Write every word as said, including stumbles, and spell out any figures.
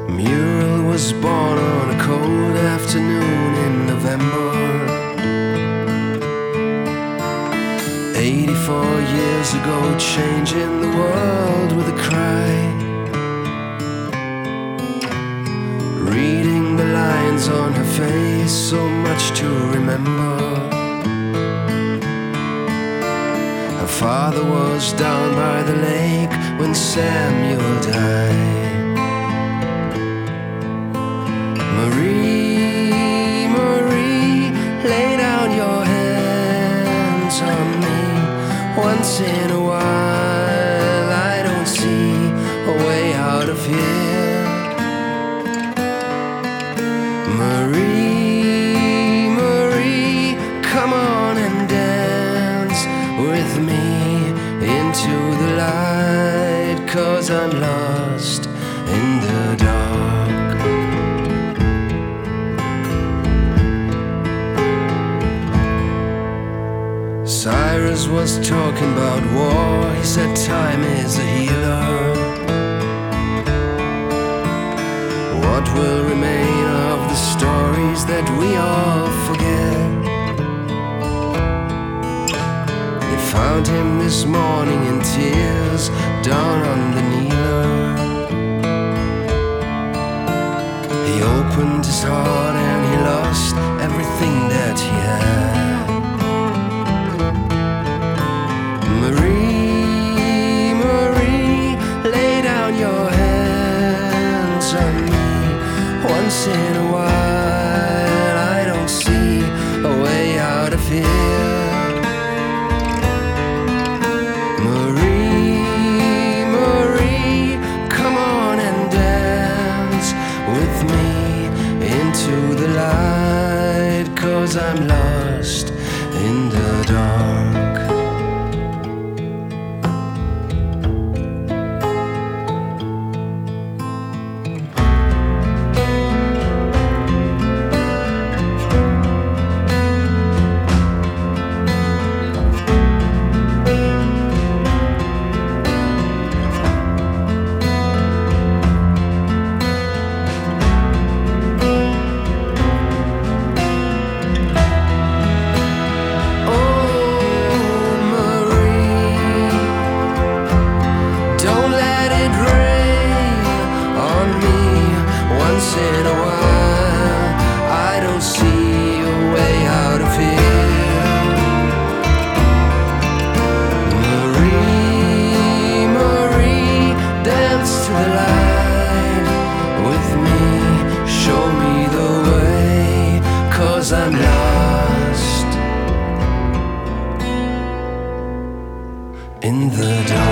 Muriel was born on a cold afternoon in November. Eighty-four years ago, changing the world with a cry. Reading the lines on her face, so much to remember. Her father was down by the lake when Samuel died. Marie, Marie, lay down your hands on me. Once in a while, I don't see a way out of here. Marie, Marie, come on and dance with me into the light, 'cause I'm lost in the dark. Cyrus was talking about war. He said time is a healer. What will remain of the stories that we all forget? They found him this morning in tears down on the Kneeler. He opened his heart and he lost everything that he had. Marie, Marie, lay down your hands on me. Once in a while, I don't see a way out of here. Marie, Marie, come on and dance with me into the light, 'cause I'm lost in the dark. Once in a while, I don't see a way out of here. Marie, Marie, dance to the light with me. Show me the way, 'cause I'm lost in the dark.